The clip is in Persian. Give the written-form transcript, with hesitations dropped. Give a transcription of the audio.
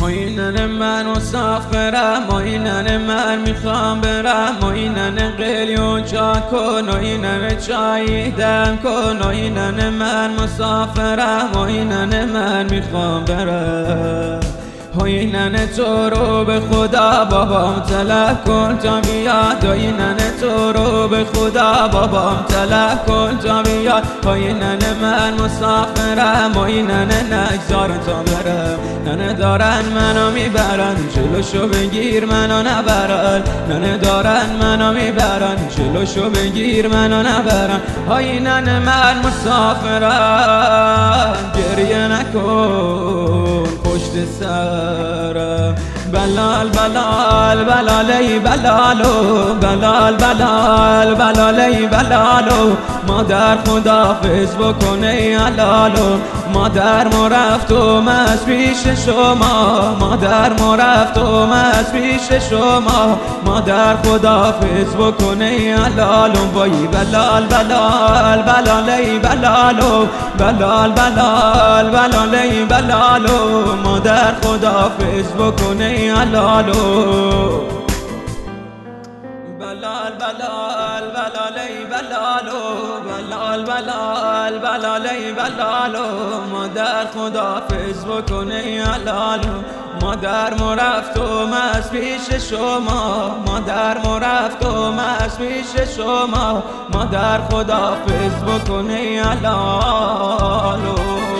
ماینن من مسافرم، ماینن من میخوام برم، ماینن قلیون چا کن، ماینن چای دم کن، ماینن من مسافرم، ماینن من میخوام برم. اینن تو رو به خدا بابام طلب کن تا بیاد، اینن تو رو به خدا بابام طلب کن تا بیاد. اینن من مسافرم، اینن نگذار تا برم، ننه دارن منو میبرن جلوشو بگیر منو نبرن، ننه دارن منو میبرن جلوشو بگیر منو نبرن. اینن من مسافرم، گریه نکن پشت سرم، بلال بلال بلالی بلالو، بلال بلال بلالی بلالو. مادر خداحافظ بکنه علالو، مادر مرفت و از پیش شما، مادر مرفت و از پیش شما، مادر خداحافظ بکنه علالو. وای بلال بلال بلالی بلالو، بلال بلال بلالی بلالو. مادر خداحافظ بکنه علالو، بلال بلال بلالی بلالو، بلال بلال بلالی بلالو. مادر خداحافظ بکنه علالو، مادر مرفت و از پیش شما، مادر مرفت و از پیش شما، مادر خداحافظ بکنه علالو.